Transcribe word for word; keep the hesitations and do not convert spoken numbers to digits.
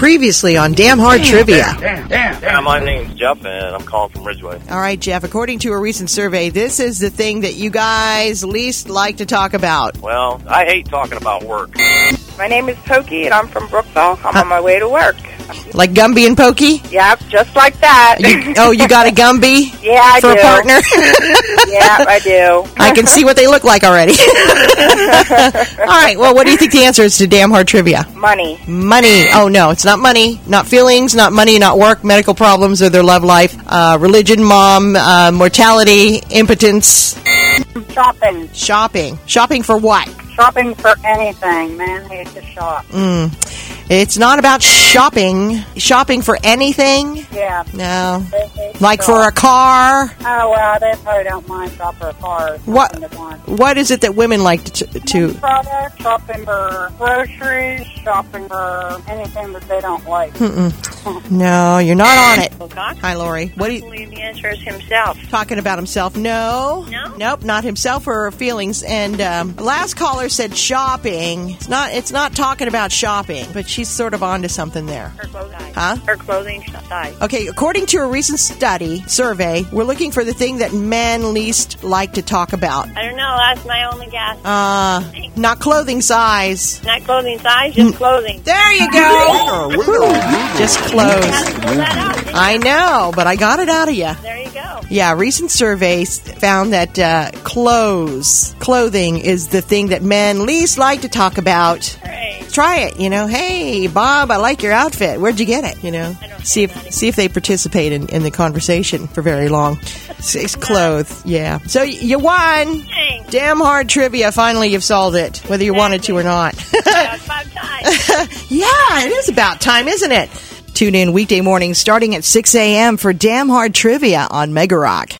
Previously on Damn Hard damn, Trivia. Damn, damn, damn, damn. Yeah, my name's Jeff, and I'm calling from Ridgeway. All right, Jeff, according to a recent survey, this is the thing that you guys least like to talk about. Well, I hate talking about work. My name is Pokey, and I'm from Brookville. I'm on my way to work. Like Gumby and Pokey? Yep, just like that. You, oh, you got a Gumby? Yeah, I for do. a partner? Yeah, I do. I can see what they look like already. All right, well, what do you think the answer is to Damn Hard Trivia? Money. Money. Oh, no, it's not money. Not feelings, not money, not work, medical problems or their love life, uh, religion, mom, uh, mortality, impotence. Shopping. Shopping. Shopping for what? Shopping for anything. Man hates to shop. Mm. It's not about shopping. Shopping for anything? Yeah. No. They hate to Like shop. for a car? Oh, well, they probably don't mind shop for a car. What? What is it that women like to... to Product, shopping for groceries, shopping for anything that they don't like. Mm-mm. No, you're not on it. Wilcox? Hi, Lori. What do I you... believe the answer is himself. Talking about himself. No. No? Nope, not himself or her feelings. And um, last caller said shopping. It's not It's not talking about shopping, but she's sort of onto something there. Her clothing. Huh? Her clothing size. Okay, according to a recent study, survey, we're looking for the thing that men least like to talk about. I don't know. That's my only guess. Uh, not clothing size. Not clothing size, just clothing. There you go. Just clothes. Pull that out, didn't you? I know, but I got it out of you. There you go. Yeah, recent surveys found that uh, clothes, clothing is the thing that men least like to talk about. Great. Try it, you know. Hey, Bob, I like your outfit. Where'd you get it? You know, I don't see say if that see if they participate in, in the conversation for very long. It's clothes, yeah. So y- you won. Thanks. Damn hard trivia. Finally, you've solved it, whether you wanted to or not. Yeah, it's about time. Yeah, it is about time, isn't it? Tune in weekday mornings starting at six a.m. for Damn Hard Trivia on Mega Rock.